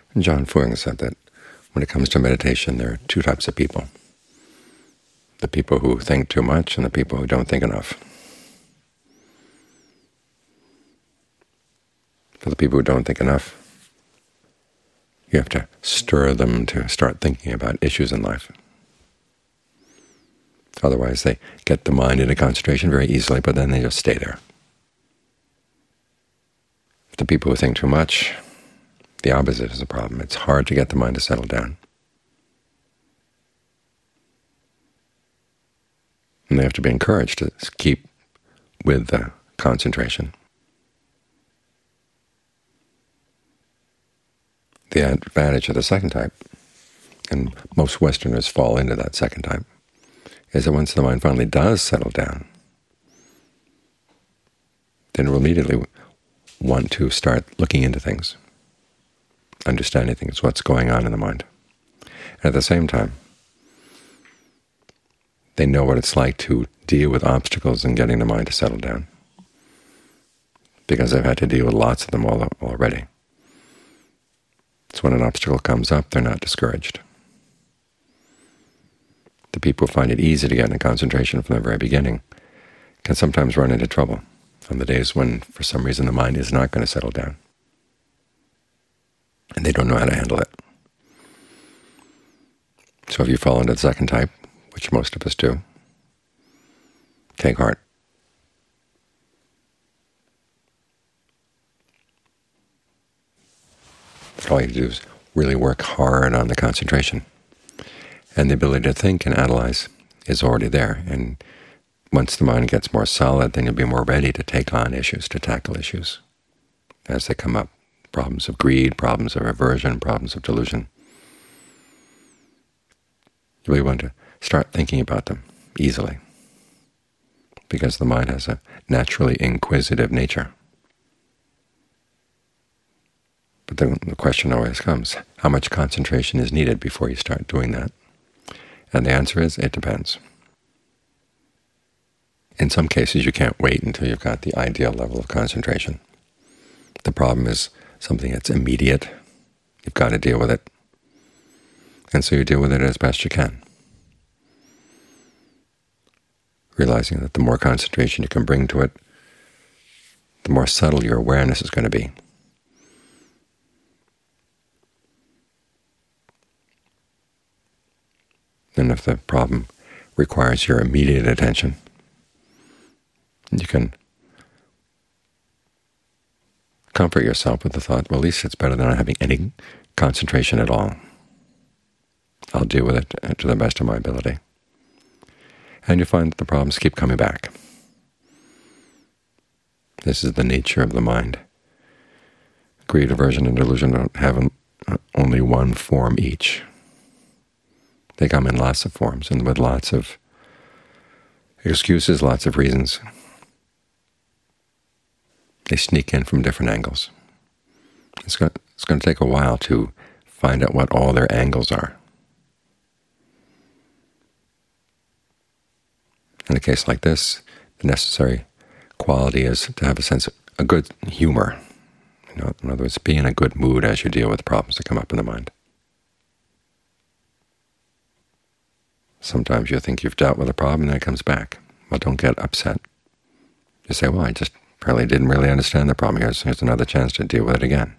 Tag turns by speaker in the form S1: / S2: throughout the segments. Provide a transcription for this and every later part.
S1: John Fung said that when it comes to meditation, there are two types of people: the people who think too much and the people who don't think enough. For the people who don't think enough, you have to stir them to start thinking about issues in life. Otherwise, they get the mind into concentration very easily, but then they just stay there. The people who think too much, the opposite is a problem. It's hard to get the mind to settle down. And they have to be encouraged to keep with the concentration. The advantage of the second type, and most Westerners fall into that second type, is that once the mind finally does settle down, then it will immediately want to start looking into things, understanding things, what's going on in the mind. And at the same time, they know what it's like to deal with obstacles in getting the mind to settle down, because they've had to deal with lots of them already. So when an obstacle comes up, they're not discouraged. The people who find it easy to get into concentration from the very beginning can sometimes run into trouble on the days when, for some reason, the mind is not going to settle down, and they don't know how to handle it. So if you fall into the second type, which most of us do, take heart. But all you have to do is really work hard on the concentration. And the ability to think and analyze is already there. And once the mind gets more solid, then you'll be more ready to take on issues, to tackle issues as they come up. Problems of greed, problems of aversion, problems of delusion. You really want to start thinking about them easily, because the mind has a naturally inquisitive nature. But the question always comes, how much concentration is needed before you start doing that? And the answer is, it depends. In some cases, you can't wait until you've got the ideal level of concentration. The problem is something that's immediate. You've got to deal with it. And so you deal with it as best you can, realizing that the more concentration you can bring to it, the more subtle your awareness is going to be. And if the problem requires your immediate attention, you can comfort yourself with the thought, well, at least it's better than not having any concentration at all. I'll deal with it to the best of my ability. And you find that the problems keep coming back. This is the nature of the mind. Greed, aversion, and delusion don't have only one form each. They come in lots of forms and with lots of excuses, lots of reasons. They sneak in from different angles. It's going to take a while to find out what all their angles are. In a case like this, the necessary quality is to have a good humor. In other words, be in a good mood as you deal with the problems that come up in the mind. Sometimes you think you've dealt with a problem and then it comes back. Well, don't get upset. You say, well, I just apparently didn't really understand the problem. Here's another chance to deal with it again.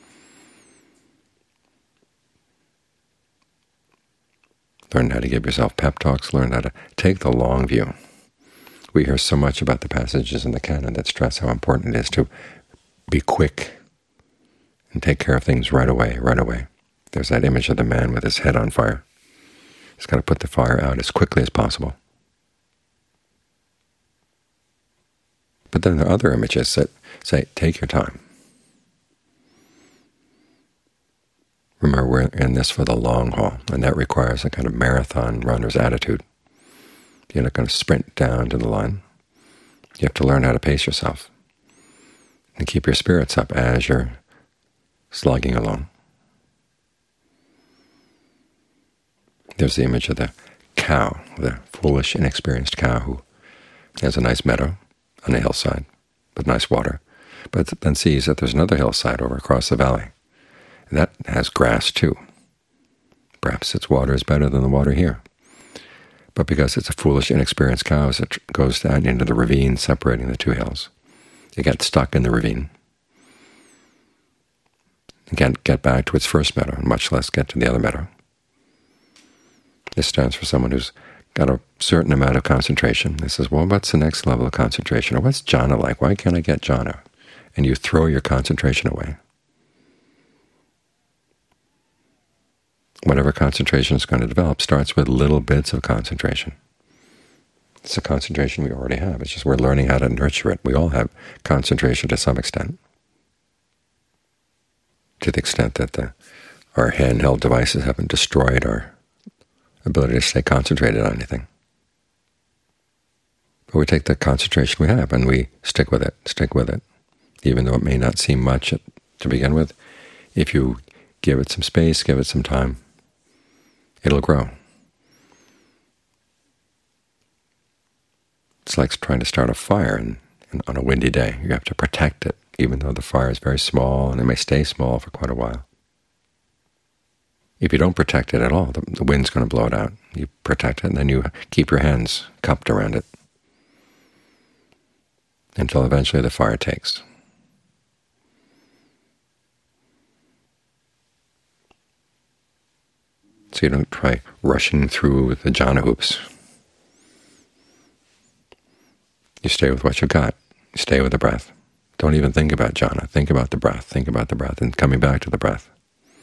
S1: Learn how to give yourself pep talks. Learn how to take the long view. We hear so much about the passages in the canon that stress how important it is to be quick and take care of things right away, right away. There's that image of the man with his head on fire. He's got to put the fire out as quickly as possible. But then there are other images that say, take your time. Remember, we're in this for the long haul, and that requires a kind of marathon runner's attitude. You're not going to sprint down to the line. You have to learn how to pace yourself and keep your spirits up as you're slogging along. There's the image of the cow, the foolish, inexperienced cow who has a nice meadow on a hillside with nice water, but then sees that there's another hillside over across the valley. And that has grass too. Perhaps its water is better than the water here. But because it's a foolish, inexperienced cow, as it goes down into the ravine separating the two hills, it gets stuck in the ravine. It can't get back to its first meadow, and much less get to the other meadow. This stands for someone who's got a certain amount of concentration. They says, well, what's the next level of concentration? Or what's jhana like? Why can't I get jhana? And you throw your concentration away. Whatever concentration is going to develop starts with little bits of concentration. It's a concentration we already have. It's just we're learning how to nurture it. We all have concentration to some extent, to the extent that our handheld devices haven't destroyed our ability to stay concentrated on anything. But we take the concentration we have and we stick with it, even though it may not seem much to begin with. If you give it some space, give it some time, it'll grow. It's like trying to start a fire on a windy day. You have to protect it, even though the fire is very small, and it may stay small for quite a while. If you don't protect it at all, the wind's going to blow it out. You protect it, and then you keep your hands cupped around it until eventually the fire takes. So you don't try rushing through the jhana hoops. You stay with what you got. You stay with the breath. Don't even think about jhana. Think about the breath. Think about the breath, and coming back to the breath.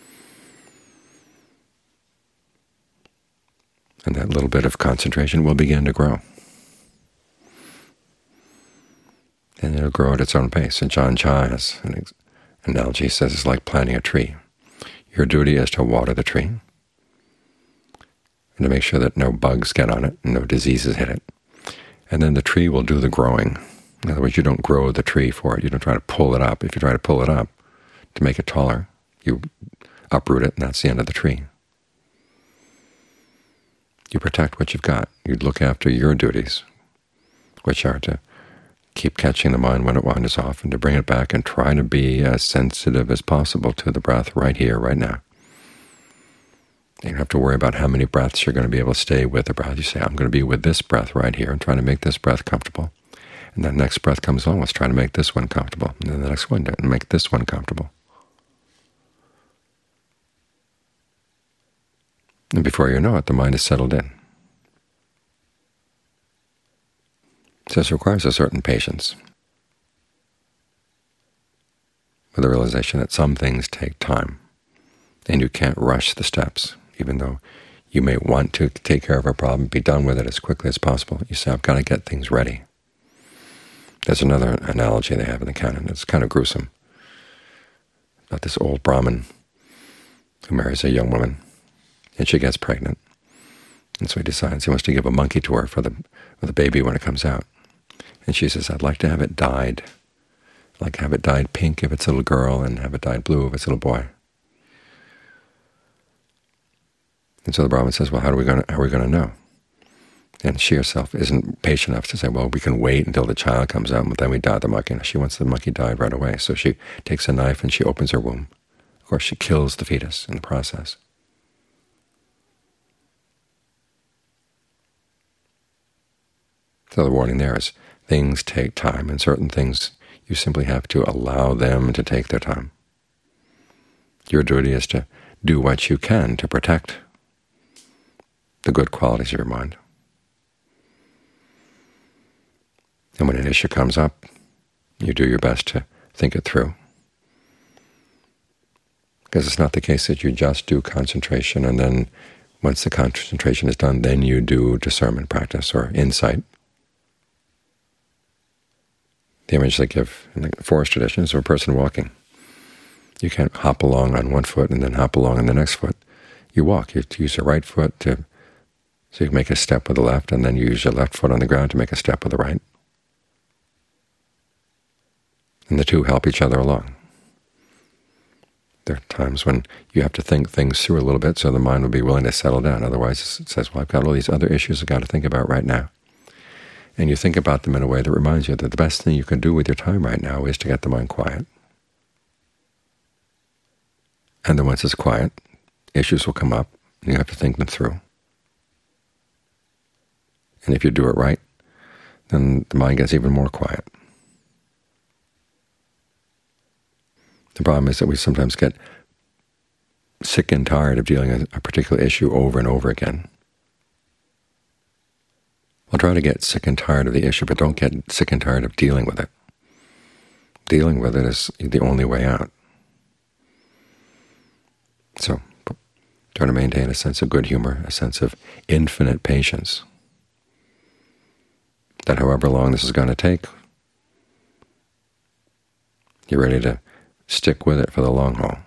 S1: And that little bit of concentration will begin to grow. And it'll grow at its own pace. And John Cha has an analogy. He says it's like planting a tree. Your duty is to water the tree and to make sure that no bugs get on it and no diseases hit it. And then the tree will do the growing. In other words, you don't grow the tree for it. You don't try to pull it up. If you try to pull it up to make it taller, you uproot it, and that's the end of the tree. You protect what you've got. You look after your duties, which are to keep catching the mind when it wanders off and to bring it back and try to be as sensitive as possible to the breath right here, right now. You don't have to worry about how many breaths you're going to be able to stay with the breath. You say, I'm going to be with this breath right here and trying to make this breath comfortable. And then the next breath comes along, let's try to make this one comfortable. And then the next one, and make this one comfortable. And before you know it, the mind is settled in. So this requires a certain patience, with the realization that some things take time, and you can't rush the steps. Even though you may want to take care of a problem, be done with it as quickly as possible, you say, I've got to get things ready. There's another analogy they have in the canon. It's kind of gruesome, about this old Brahmin who marries a young woman, and she gets pregnant. And so he decides he wants to give a monkey to her for the baby when it comes out. And she says, I'd like to have it dyed. I'd like to have it dyed pink if it's a little girl, and have it dyed blue if it's a little boy. And so the Brahmin says, well, how are we going to know? And she herself isn't patient enough to say, well, we can wait until the child comes out, but then we dye the monkey. No, she wants the monkey dyed right away. So she takes a knife and she opens her womb. Of course, she kills the fetus in the process. So the warning there is things take time, and certain things you simply have to allow them to take their time. Your duty is to do what you can to protect the good qualities of your mind. And when an issue comes up, you do your best to think it through. Because it's not the case that you just do concentration, and then once the concentration is done, then you do discernment practice or insight. The image they give in the forest tradition is of a person walking. You can't hop along on one foot and then hop along on the next foot. You walk. You have to use your right foot so you can make a step with the left, and then you use your left foot on the ground to make a step with the right. And the two help each other along. There are times when you have to think things through a little bit so the mind will be willing to settle down. Otherwise it says, well, I've got all these other issues I've got to think about right now. And you think about them in a way that reminds you that the best thing you can do with your time right now is to get the mind quiet. And then once it's quiet, issues will come up, and you have to think them through. And if you do it right, then the mind gets even more quiet. The problem is that we sometimes get sick and tired of dealing with a particular issue over and over again. Well, try to get sick and tired of the issue, but don't get sick and tired of dealing with it. Dealing with it is the only way out. So try to maintain a sense of good humor, a sense of infinite patience, that however long this is going to take, you're ready to stick with it for the long haul.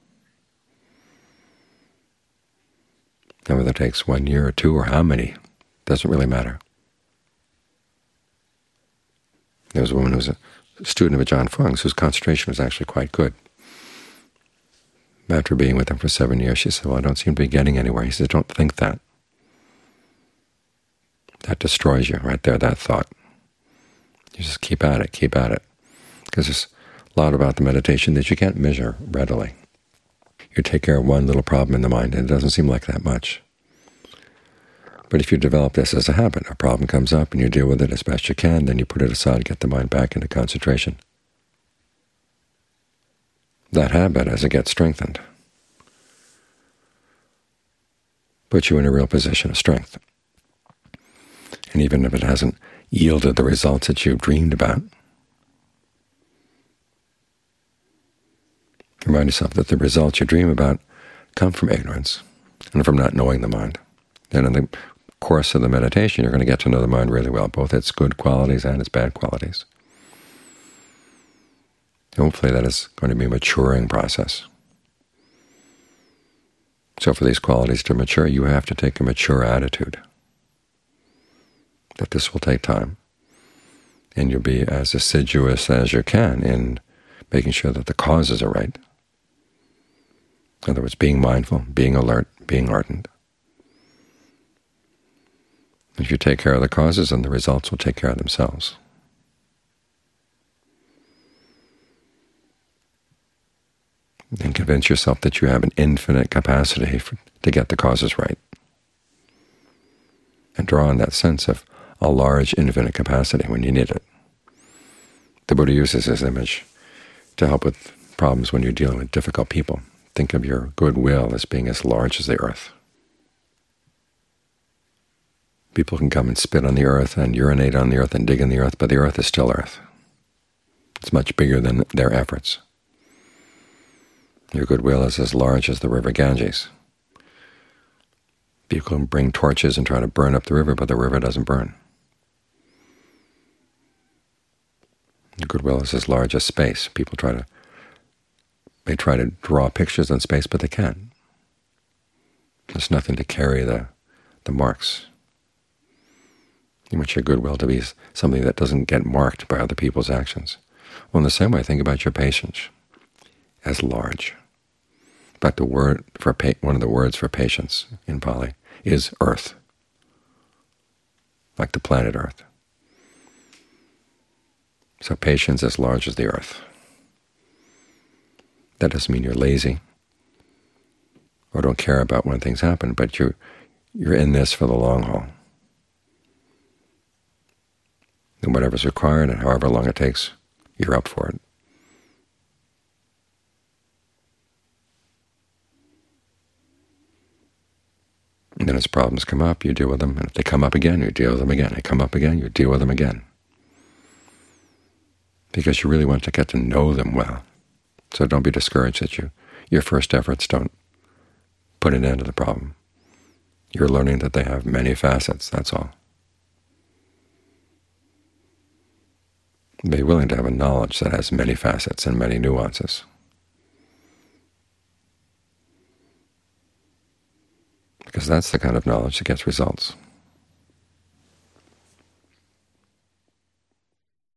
S1: And whether it takes 1 year or 2 or how many, doesn't really matter. There was a woman who was a student of Ajaan Fuang's whose concentration was actually quite good. After being with him for 7 years, she said, well, I don't seem to be getting anywhere. He said, don't think that. That destroys you right there, that thought. You just keep at it, because there's a lot about the meditation that you can't measure readily. You take care of one little problem in the mind, and it doesn't seem like that much. But if you develop this as a habit, a problem comes up and you deal with it as best you can, then you put it aside, get the mind back into concentration. That habit, as it gets strengthened, puts you in a real position of strength. And even if it hasn't yielded the results that you've dreamed about, remind yourself that the results you dream about come from ignorance and from not knowing the mind. And in the course of the meditation, you're going to get to know the mind really well, both its good qualities and its bad qualities. Hopefully that is going to be a maturing process. So for these qualities to mature, you have to take a mature attitude that this will take time, and you'll be as assiduous as you can in making sure that the causes are right. In other words, being mindful, being alert, being ardent. If you take care of the causes, then the results will take care of themselves. And convince yourself that you have an infinite capacity to get the causes right. And draw on that sense of a large infinite capacity when you need it. The Buddha uses this image to help with problems when you're dealing with difficult people. Think of your goodwill as being as large as the earth. People can come and spit on the earth and urinate on the earth and dig in the earth, but the earth is still earth. It's much bigger than their efforts. Your goodwill is as large as the river Ganges. People can bring torches and try to burn up the river, but the river doesn't burn. Your goodwill is as large as space. People may try to draw pictures in space, but they can't. There's nothing to carry the marks. You want your goodwill to be something that doesn't get marked by other people's actions. Well, in the same way, think about your patience as large. In fact, one of the words for patience in Pali is earth, like the planet Earth. So patience as large as the earth. That doesn't mean you're lazy or don't care about when things happen, but you're in this for the long haul. And whatever's required and however long it takes, you're up for it. And then as problems come up, you deal with them. And if they come up again, you deal with them again. They come up again, you deal with them again. Because you really want to get to know them well. So don't be discouraged that your first efforts don't put an end to the problem. You're learning that they have many facets, that's all. Be willing to have a knowledge that has many facets and many nuances. Because that's the kind of knowledge that gets results.